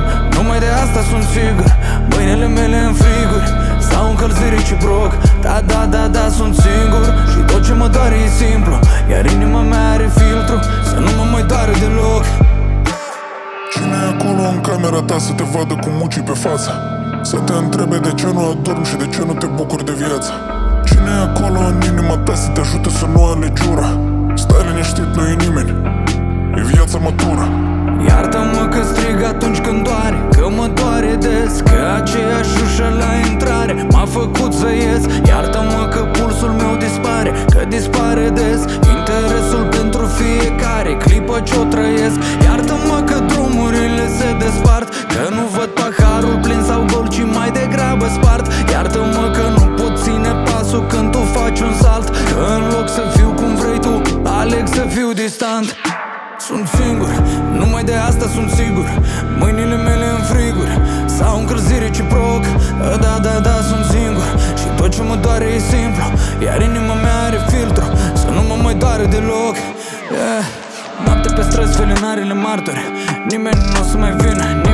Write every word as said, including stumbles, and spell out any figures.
numai de asta sunt sigur. Mâinile mele în friguri sau încălziri reciproc. Da, da, da, da, sunt singur și tot ce mă doare e simplu. Iar inima mea are filtru să nu mă mai doare deloc. Cine e acolo în camera ta să te vadă cu mucii pe față? Să te întrebe de ce nu adormi și de ce nu te bucuri de viață? Cine e acolo în inima ta să te ajute să nu alegi ura? Stai liniștit, nu e nimeni, e viața matură. Iartă-mă că strig atunci când doare, că mă doare des, că aceeași ușă la intrare m-a făcut să ies. Iartă-mă că pulsul meu dispare, că dispare des interesul pentru fiecare clipă ce-o trăiesc. Iartă-mă că drumurile se despart, că nu văd paharul plin sau gol, ci mai degrabă spart. Iartă-mă că nu pot ține pasul când tu faci un salt, că în loc să fiu cum vrei tu, aleg să fiu distant. Sunt singur, numai de asta sunt sigur. Mâinile mele în friguri sau încălziri reciproc. Da, da, da, sunt singur și tot ce mă doare e simplu. Iar inima mea are filtru să nu mă mai doare deloc. yeah. Noapte pe străzi, felinarele martori, nimeni nu o să mai vină.